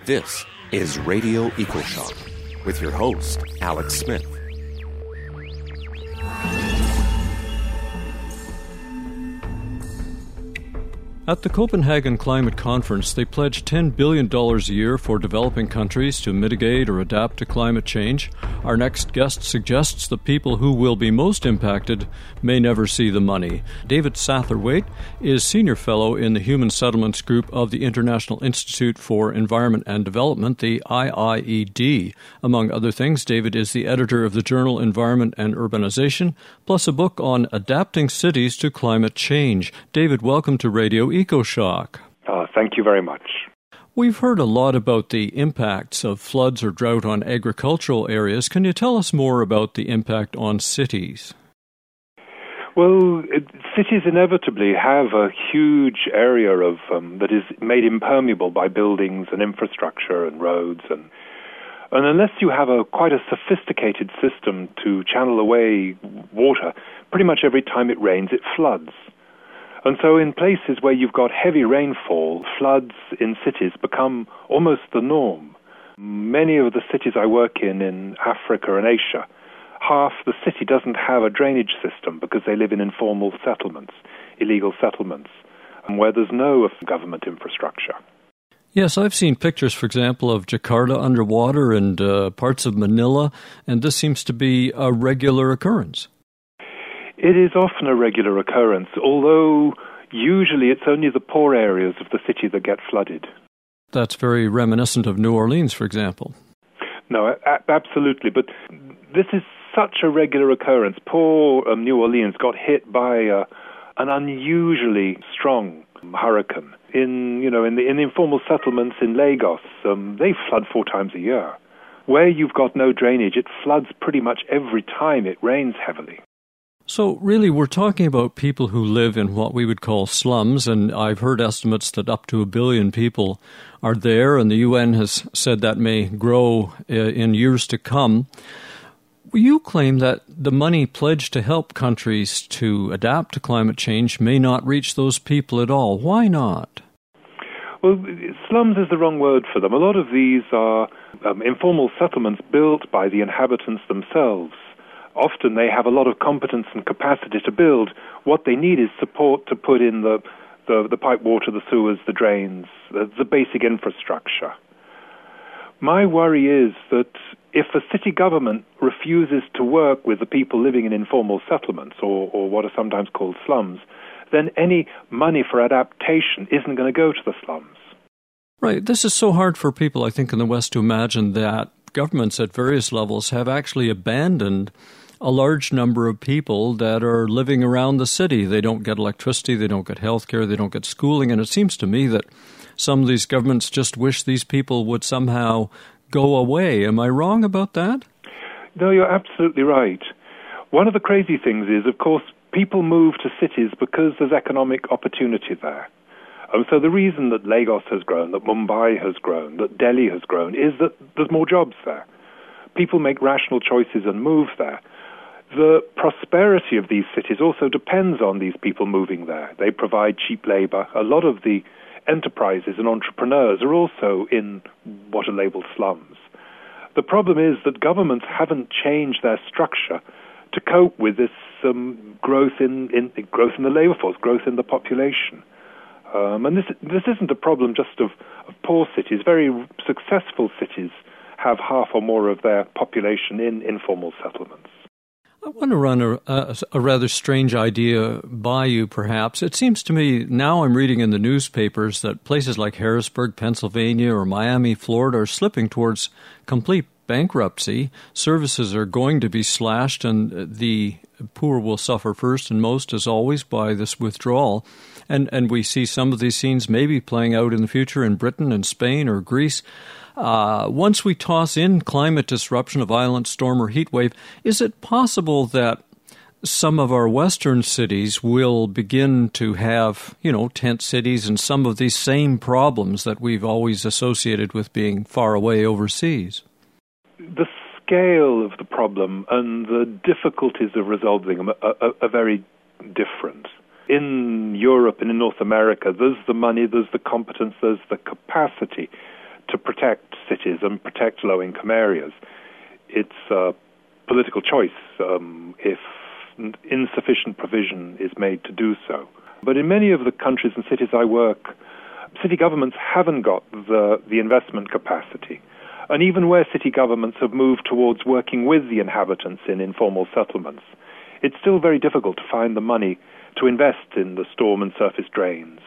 This is Radio EcoShock with your host, Alex Smith. At the Copenhagen Climate Conference, they pledged $10 billion a year for developing countries to mitigate or adapt to climate change. Our next guest suggests the people who will be most impacted may never see the money. David Satterthwaite is Senior Fellow in the Human Settlements Group of the International Institute for Environment and Development, the IIED. Among other things, David is the editor of the journal Environment and Urbanization, plus a book on adapting cities to climate change. David, welcome to Radio EcoShock. Thank you very much. We've heard a lot about the impacts of floods or drought on agricultural areas. Can you tell us more about the impact on cities? Well, cities inevitably have a huge area of that is made impermeable by buildings and infrastructure and roads, and unless you have quite a sophisticated system to channel away water, pretty much every time it rains, it floods. And so in places where you've got heavy rainfall, floods in cities become almost the norm. Many of the cities I work in Africa and Asia, half the city doesn't have a drainage system because they live in informal settlements, illegal settlements, where there's no government infrastructure. Yes, I've seen pictures, for example, of Jakarta underwater and parts of Manila, and this seems to be a regular occurrence. It is often a regular occurrence, although usually it's only the poor areas of the city that get flooded. That's very reminiscent of New Orleans, for example. No, absolutely, but this is such a regular occurrence. Poor New Orleans got hit by an unusually strong hurricane. In the informal settlements in Lagos, they flood 4 times a year. Where you've got no drainage, it floods pretty much every time it rains heavily. So really, we're talking about people who live in what we would call slums, and I've heard estimates that up to 1 billion people are there, and the UN has said that may grow in years to come. You claim that the money pledged to help countries to adapt to climate change may not reach those people at all. Why not? Well, slums is the wrong word for them. A lot of these are informal settlements built by the inhabitants themselves. Often they have a lot of competence and capacity to build. What they need is support to put in the pipe water, the sewers, the drains, the basic infrastructure. My worry is that if a city government refuses to work with the people living in informal settlements, or what are sometimes called slums, then any money for adaptation isn't going to go to the slums. Right. This is so hard for people, I think, in the West to imagine that governments at various levels have actually abandoned a large number of people that are living around the city. They don't get electricity, they don't get health care, they don't get schooling, and it seems to me that some of these governments just wish these people would somehow go away. Am I wrong about that? No, you're absolutely right. One of the crazy things is, of course, people move to cities because there's economic opportunity there. So the reason that Lagos has grown, that Mumbai has grown, that Delhi has grown, is that there's more jobs there. People make rational choices and move there. The prosperity of these cities also depends on these people moving there. They provide cheap labor. A lot of the enterprises and entrepreneurs are also in what are labeled slums. The problem is that governments haven't changed their structure to cope with this growth in the labor force, growth in the population. And this isn't a problem just of poor cities. Very successful cities have half or more of their population in informal settlements. I want to run a rather strange idea by you, perhaps. It seems to me, now I'm reading in the newspapers that places like Harrisburg, Pennsylvania, or Miami, Florida, are slipping towards complete bankruptcy. Services are going to be slashed, and the poor will suffer first and most, as always, by this withdrawal. And we see some of these scenes maybe playing out in the future in Britain and Spain or Greece. Once we toss in climate disruption, a violent storm or heat wave, is it possible that some of our western cities will begin to have, tent cities and some of these same problems that we've always associated with being far away overseas? The scale of the problem and the difficulties of resolving them are very different. In Europe and in North America, there's the money, there's the competence, there's the capacity to to protect cities and protect low-income areas. It's a political choice if insufficient provision is made to do so. But in many of the countries and cities I work, city governments haven't got the investment capacity. And even where city governments have moved towards working with the inhabitants in informal settlements, it's still very difficult to find the money to invest in the storm and surface drains.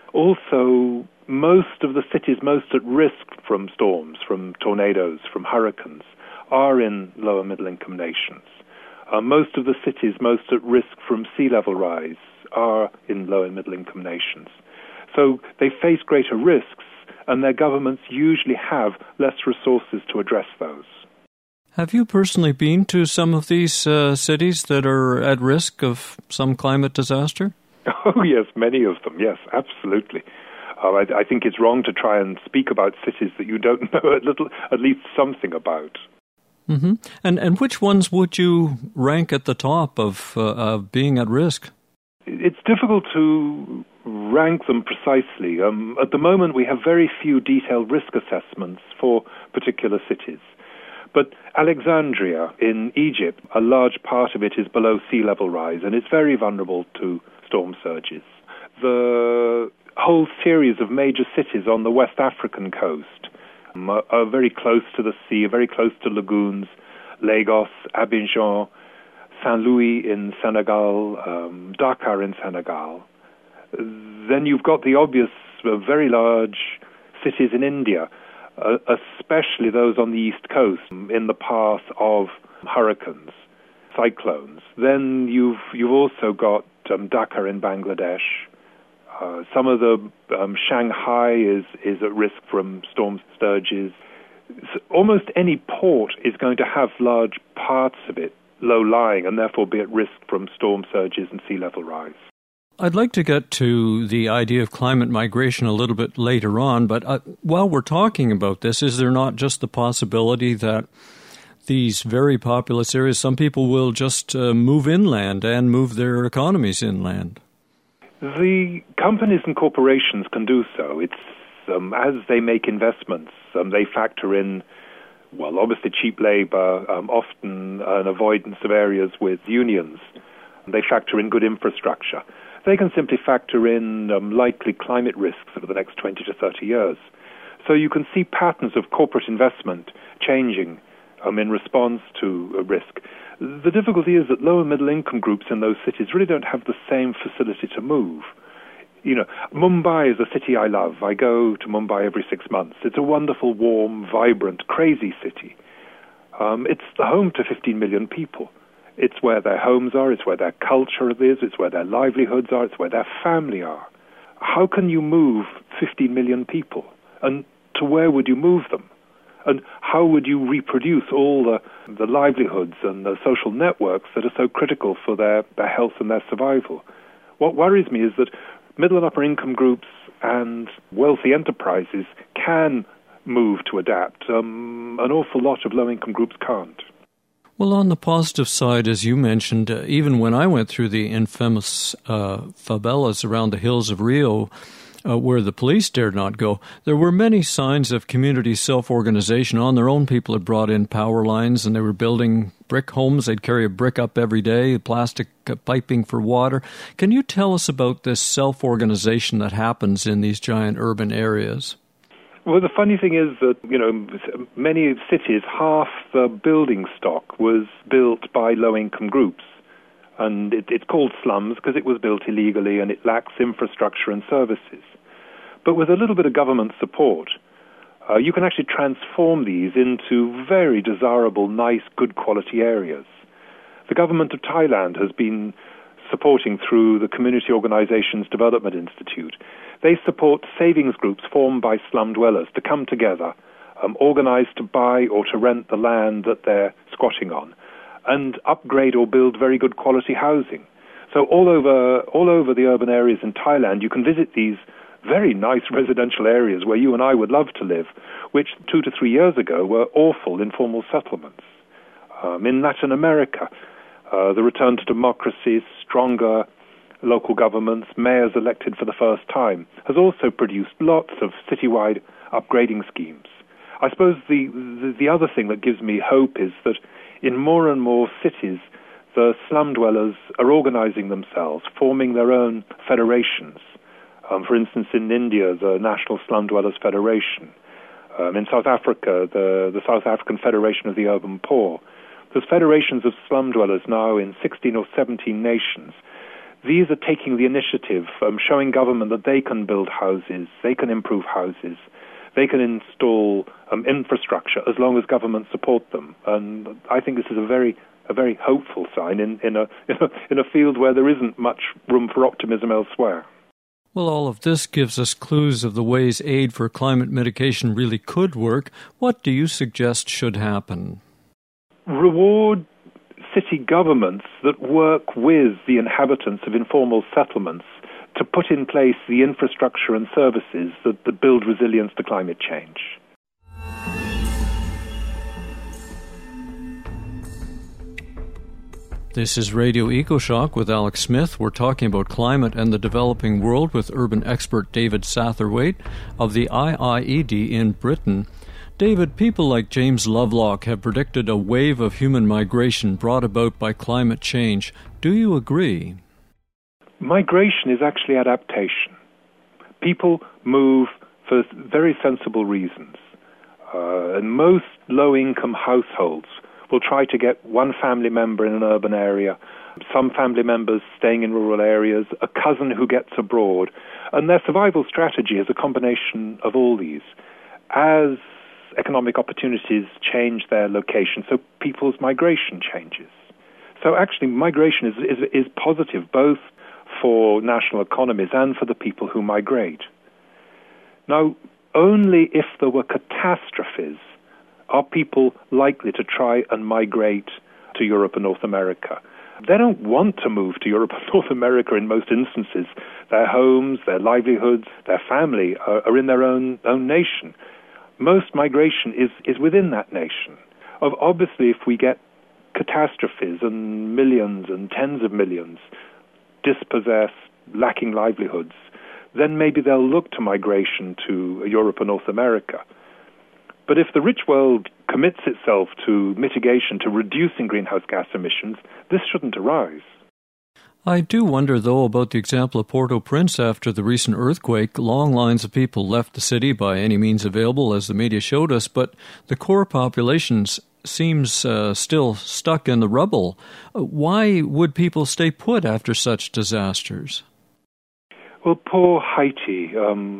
Also, most of the cities most at risk from storms, from tornadoes, from hurricanes, are in lower middle-income nations. Most of the cities most at risk from sea level rise are in low and middle-income nations. So they face greater risks, and their governments usually have less resources to address those. Have you personally been to some of these cities that are at risk of some climate disaster? Oh, yes, many of them, yes, absolutely. I think it's wrong to try and speak about cities that you don't know at least something about. Mm-hmm. And which ones would you rank at the top of being at risk? It's difficult to rank them precisely. At the moment, we have very few detailed risk assessments for particular cities. But Alexandria in Egypt, a large part of it is below sea level rise, and it's very vulnerable to storm surges. The whole series of major cities on the West African coast are very close to the sea, very close to lagoons. Lagos, Abidjan, Saint Louis in Senegal, Dakar in Senegal. Then you've got the obvious very large cities in India, especially those on the east coast in the path of hurricanes, cyclones. Then you've also got Dhaka in Bangladesh. Some of the Shanghai is at risk from storm surges. Almost any port is going to have large parts of it low-lying and therefore be at risk from storm surges and sea level rise. I'd like to get to the idea of climate migration a little bit later on, but while we're talking about this, is there not just the possibility that these very populous areas, some people will just move inland and move their economies inland? The companies and corporations can do so. It's as they make investments, they factor in, well, obviously cheap labor, often an avoidance of areas with unions. They factor in good infrastructure. They can simply factor in likely climate risks over the next 20 to 30 years. So you can see patterns of corporate investment changing in response to a risk. The difficulty is that low and middle income groups in those cities really don't have the same facility to move. You know, Mumbai is a city I love. I go to Mumbai every 6 months. It's a wonderful, warm, vibrant, crazy city. It's the home to 15 million people. It's where their homes are, it's where their culture is, it's where their livelihoods are, it's where their family are. How can you move 15 million people? And to where would you move them? And how would you reproduce all the livelihoods and the social networks that are so critical for their health and their survival? What worries me is that middle and upper income groups and wealthy enterprises can move to adapt. An awful lot of low-income groups can't. Well, on the positive side, as you mentioned, even when I went through the infamous favelas around the hills of Rio, where the police dared not go, there were many signs of community self-organization. On their own, people had brought in power lines and they were building brick homes. They'd carry a brick up every day, plastic piping for water. Can you tell us about this self-organization that happens in these giant urban areas? Well, the funny thing is that, many cities, half the building stock was built by low-income groups. And it's called slums because it was built illegally and it lacks infrastructure and services. But with a little bit of government support, you can actually transform these into very desirable, nice, good quality areas. The government of Thailand has been supporting through the Community Organizations Development Institute. They support savings groups formed by slum dwellers to come together, organize to buy or to rent the land that they're squatting on, and upgrade or build very good quality housing. So all over the urban areas in Thailand, you can visit these very nice residential areas where you and I would love to live, which 2 to 3 years ago were awful informal settlements. In Latin America, the return to democracy, stronger local governments, mayors elected for the first time, has also produced lots of citywide upgrading schemes. I suppose the other thing that gives me hope is that in more and more cities, the slum dwellers are organizing themselves, forming their own federations. For instance, in India, the National Slum Dwellers Federation. In South Africa, the South African Federation of the Urban Poor. There's federations of slum dwellers now in 16 or 17 nations. These are taking the initiative, showing government that they can build houses, they can improve houses, they can install infrastructure as long as government support them. And I think this is a very hopeful sign in a field where there isn't much room for optimism elsewhere. Well, all of this gives us clues of the ways aid for climate mitigation really could work. What do you suggest should happen? Reward city governments that work with the inhabitants of informal settlements to put in place the infrastructure and services that build resilience to climate change. This is Radio EcoShock with Alex Smith. We're talking about climate and the developing world with urban expert David Satterthwaite of the IIED in Britain. David, people like James Lovelock have predicted a wave of human migration brought about by climate change. Do you agree? Migration is actually adaptation. People move for very sensible reasons. And most low-income households will try to get one family member in an urban area, some family members staying in rural areas, a cousin who gets abroad. And their survival strategy is a combination of all these. As economic opportunities change their location, so people's migration changes. So actually migration is positive both for national economies and for the people who migrate. Now, only if there were catastrophes are people likely to try and migrate to Europe and North America. They don't want to move to Europe and North America in most instances. Their homes, their livelihoods, their family are in their own nation. Most migration is within that nation. Obviously, if we get catastrophes and millions and tens of millions dispossessed, lacking livelihoods, then maybe they'll look to migration to Europe and North America. But if the rich world commits itself to mitigation, to reducing greenhouse gas emissions, this shouldn't arise. I do wonder, though, about the example of Port-au-Prince after the recent earthquake. Long lines of people left the city by any means available, as the media showed us, but the core population seems still stuck in the rubble. Why would people stay put after such disasters? Well, poor Haiti.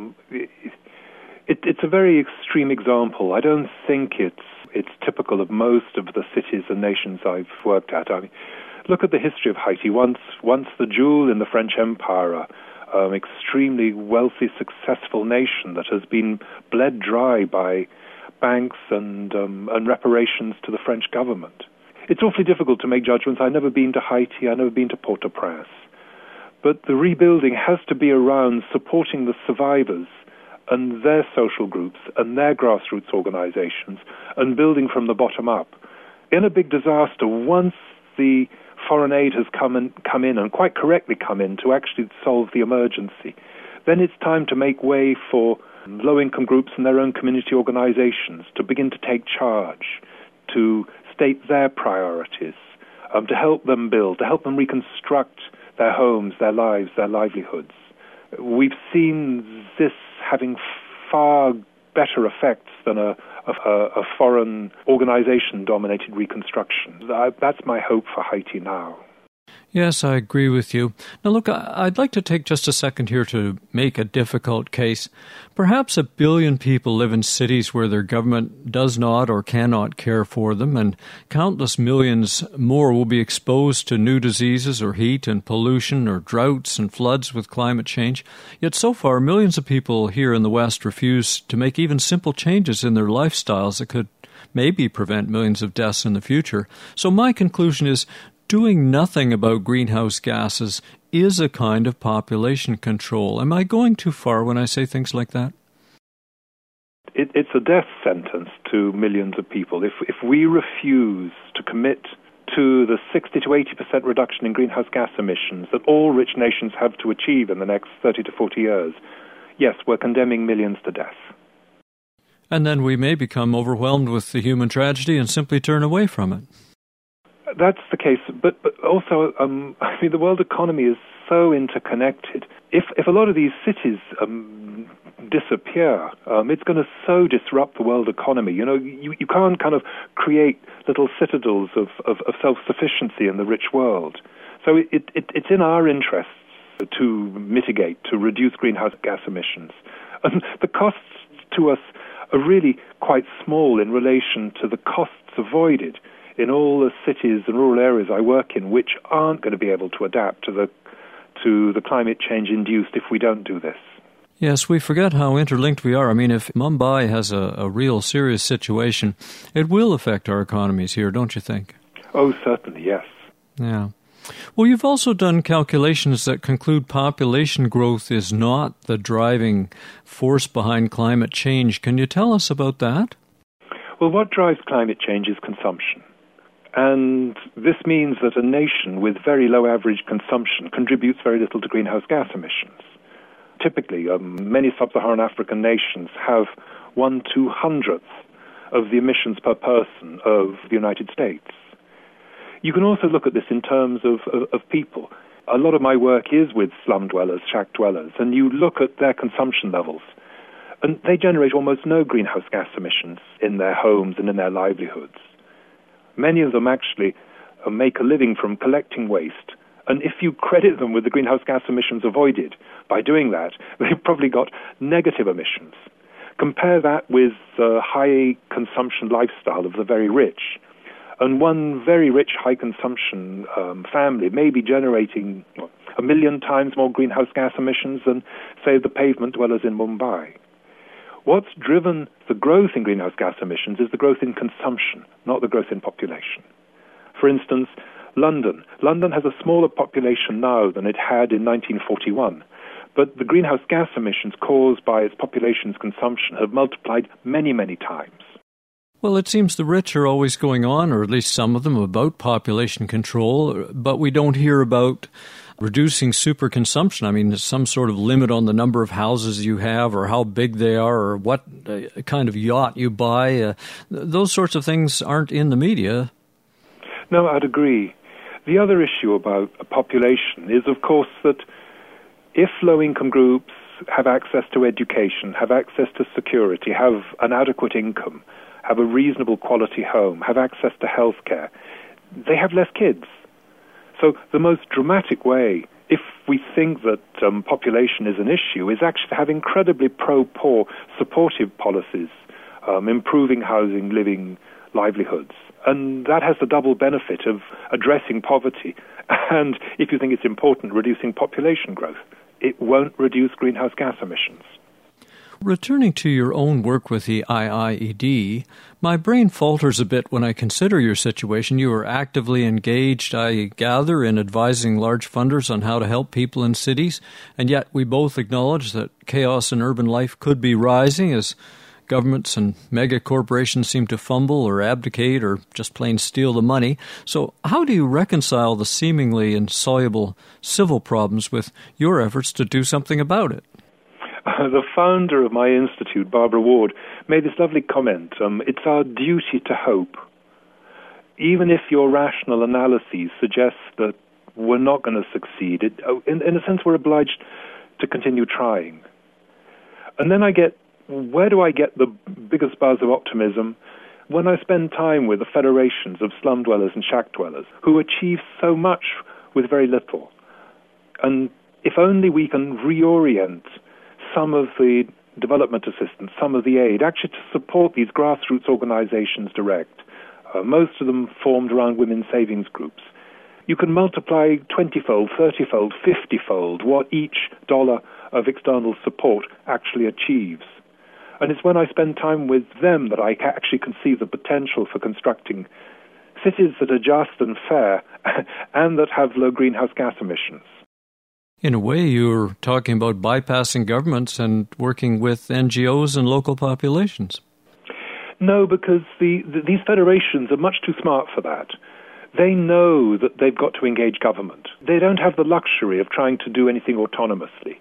It's a very extreme example. I don't think it's typical of most of the cities and nations I've worked at. I mean, look at the history of Haiti. Once the jewel in the French Empire, extremely wealthy, successful nation that has been bled dry by banks and reparations to the French government. It's awfully difficult to make judgments. I've never been to Haiti. I've never been to Port-au-Prince. But the rebuilding has to be around supporting the survivors and their social groups and their grassroots organizations and building from the bottom up. In a big disaster, once the foreign aid has come in and quite correctly come in to actually solve the emergency, then it's time to make way for low-income groups and their own community organizations to begin to take charge, to state their priorities, to help them build, to help them reconstruct their homes, their lives, their livelihoods. We've seen this having far better effects than a foreign organization-dominated reconstruction. That's my hope for Haiti now. Yes, I agree with you. Now look, I'd like to take just a second here to make a difficult case. Perhaps 1 billion people live in cities where their government does not or cannot care for them, and countless millions more will be exposed to new diseases or heat and pollution or droughts and floods with climate change. Yet so far, millions of people here in the West refuse to make even simple changes in their lifestyles that could maybe prevent millions of deaths in the future. So my conclusion is, doing nothing about greenhouse gases is a kind of population control. Am I going too far when I say things like that? It's a death sentence to millions of people. If we refuse to commit to the 60 to 80% reduction in greenhouse gas emissions that all rich nations have to achieve in the next 30 to 40 years, yes, we're condemning millions to death. And then we may become overwhelmed with the human tragedy and simply turn away from it. That's the case, but also, I mean, the world economy is so interconnected. If a lot of these cities disappear, it's going to so disrupt the world economy. You know, you can't kind of create little citadels of self-sufficiency in the rich world. So it's in our interests to mitigate, to reduce greenhouse gas emissions. And the costs to us are really quite small in relation to the costs avoided in all the cities and rural areas I work in, which aren't going to be able to adapt to the climate change induced if we don't do this. Yes, we forget how interlinked we are. I mean, if Mumbai has a real serious situation, it will affect our economies here, don't you think? Oh, certainly, yes. Yeah. Well, you've also done calculations that conclude population growth is not the driving force behind climate change. Can you tell us about that? Well, what drives climate change is consumption. And this means that a nation with very low average consumption contributes very little to greenhouse gas emissions. Typically, many sub-Saharan African nations have 1/200th of the emissions per person of the United States. You can also look at this in terms of people. A lot of my work is with slum dwellers, shack dwellers, and you look at their consumption levels, and they generate almost no greenhouse gas emissions in their homes and in their livelihoods. Many of them actually make a living from collecting waste, and if you credit them with the greenhouse gas emissions avoided by doing that, they've probably got negative emissions. Compare that with the high consumption lifestyle of the very rich. And one very rich, high-consumption family may be generating 1 million times more greenhouse gas emissions than, say, the pavement dwellers in Mumbai. What's driven the growth in greenhouse gas emissions is the growth in consumption, not the growth in population. For instance, London. London has a smaller population now than it had in 1941, but the greenhouse gas emissions caused by its population's consumption have multiplied many, many times. Well, it seems the rich are always going on, or at least some of them, about population control, but we don't hear about reducing superconsumption. I mean, there's some sort of limit on the number of houses you have or how big they are or what kind of yacht you buy. Those sorts of things aren't in the media. No, I'd agree. The other issue about a population is, of course, that if low-income groups have access to education, have access to security, have an adequate income, have a reasonable quality home, have access to healthcare, they have less kids. So the most dramatic way, if we think that population is an issue, is actually to have incredibly pro-poor supportive policies, improving housing, living, livelihoods. And that has the double benefit of addressing poverty and, if you think it's important, reducing population growth. It won't reduce greenhouse gas emissions. Returning to your own work with the IIED, my brain falters a bit when I consider your situation. You are actively engaged, I gather, in advising large funders on how to help people in cities, and yet we both acknowledge that chaos in urban life could be rising as governments and mega corporations seem to fumble or abdicate or just plain steal the money. So how do you reconcile the seemingly insoluble civil problems with your efforts to do something about it? The founder of my institute, Barbara Ward, made this lovely comment. It's our duty to hope. Even if your rational analyses suggest that we're not going to succeed, in a sense we're obliged to continue trying. And then where do I get the biggest buzz of optimism? When I spend time with the federations of slum dwellers and shack dwellers who achieve so much with very little. And if only we can reorient some of the development assistance, some of the aid, actually to support these grassroots organizations direct. Most of them formed around women's savings groups. You can multiply 20-fold, 30-fold, 50-fold what each dollar of external support actually achieves. And it's when I spend time with them that I actually can see the potential for constructing cities that are just and fair and that have low greenhouse gas emissions. In a way, you're talking about bypassing governments and working with NGOs and local populations. No, because these federations are much too smart for that. They know that they've got to engage government. They don't have the luxury of trying to do anything autonomously.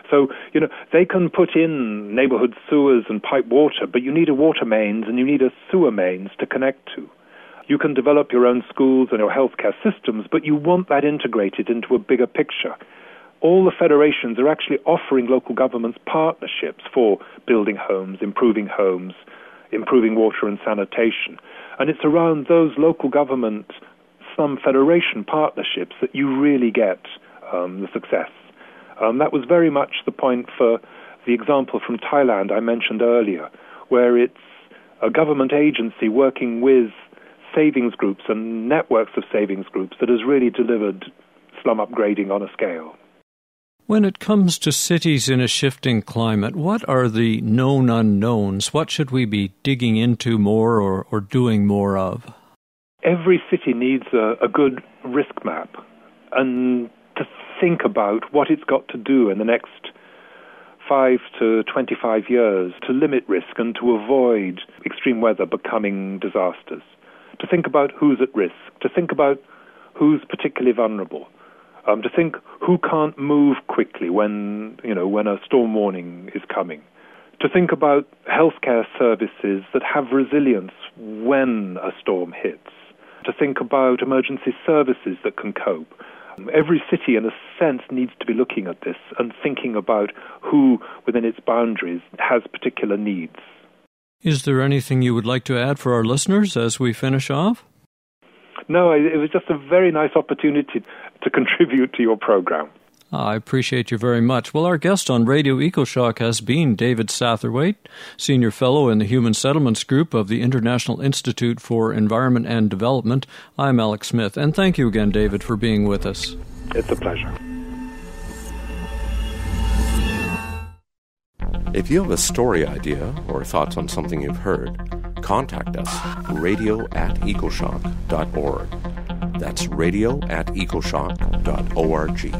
So, they can put in neighborhood sewers and pipe water, but you need a water mains and you need a sewer mains to connect to. You can develop your own schools and your healthcare systems, but you want that integrated into a bigger picture. All the federations are actually offering local governments partnerships for building homes, improving water and sanitation. And it's around those local government, some federation partnerships that you really get the success. That was very much the point for the example from Thailand I mentioned earlier, where it's a government agency working with savings groups and networks of savings groups that has really delivered slum upgrading on a scale. When it comes to cities in a shifting climate, what are the known unknowns? What should we be digging into more or doing more of? Every city needs a good risk map and to think about what it's got to do in the next 5 to 25 years to limit risk and to avoid extreme weather becoming disasters. To think about who's at risk, to think about who's particularly vulnerable, to think who can't move quickly when a storm warning is coming, to think about healthcare services that have resilience when a storm hits, to think about emergency services that can cope. Every city, in a sense, needs to be looking at this and thinking about who, within its boundaries, has particular needs. Is there anything you would like to add for our listeners as we finish off? No, it was just a very nice opportunity to contribute to your program. I appreciate you very much. Well, our guest on Radio EcoShock has been David Satterthwaite, Senior Fellow in the Human Settlements Group of the International Institute for Environment and Development. I'm Alex Smith, and thank you again, David, for being with us. It's a pleasure. If you have a story idea or thoughts on something you've heard, contact us, radio@ecoshock.org. That's radio@ecoshock.org.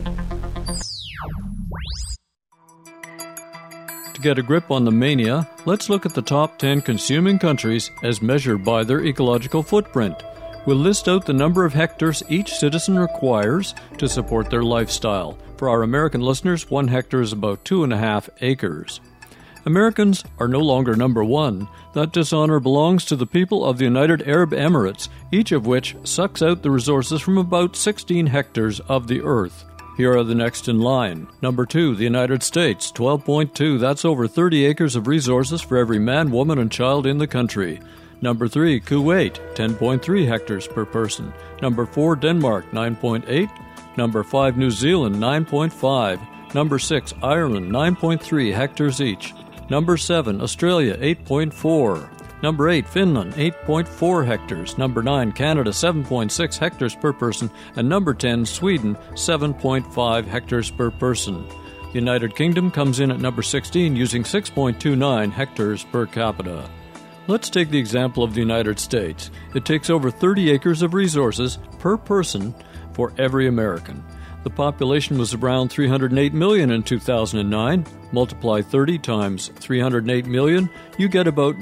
To get a grip on the mania, let's look at the top 10 consuming countries as measured by their ecological footprint. We'll list out the number of hectares each citizen requires to support their lifestyle. For our American listeners, 1 hectare is about 2.5 acres. Americans are no longer number one. That dishonor belongs to the people of the United Arab Emirates, each of which sucks out the resources from about 16 hectares of the earth. Here are the next in line. Number 2, the United States, 12.2. That's over 30 acres of resources for every man, woman, and child in the country. Number 3, Kuwait, 10.3 hectares per person. Number 4, Denmark, 9.8. Number 5, New Zealand, 9.5. Number 6, Ireland, 9.3 hectares each. Number 7, Australia, 8.4. Number 8, Finland, 8.4 hectares. Number 9, Canada, 7.6 hectares per person. And number 10, Sweden, 7.5 hectares per person. The United Kingdom comes in at number 16, using 6.29 hectares per capita. Let's take the example of the United States. It takes over 30 acres of resources per person for every American. The population was around 308 million in 2009. Multiply 30 times 308 million, you get about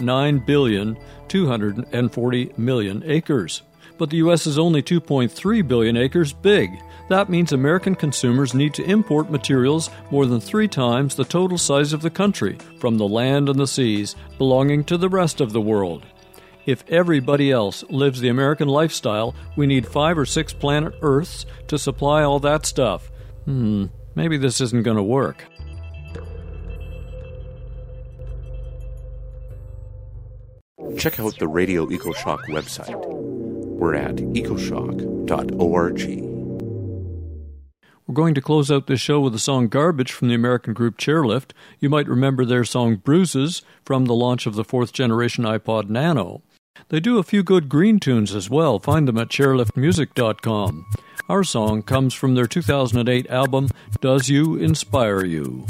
9,240,000,000 acres. But the U.S. is only 2.3 billion acres big. That means American consumers need to import materials more than 3 times the total size of the country from the land and the seas belonging to the rest of the world. If everybody else lives the American lifestyle, we need 5 or 6 planet Earths to supply all that stuff. Maybe this isn't going to work. Check out the Radio EcoShock website. We're at ecoshock.org. We're going to close out this show with the song Garbage from the American group Chairlift. You might remember their song Bruises from the launch of the 4th generation iPod Nano. They do a few good green tunes as well. Find them at chairliftmusic.com. Our song comes from their 2008 album, Does You Inspire You?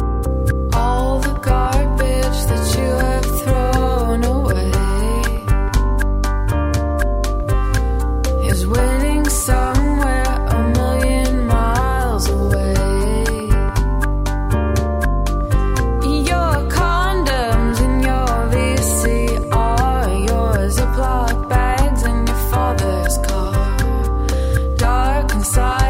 All the garbage that you have thrown away inside.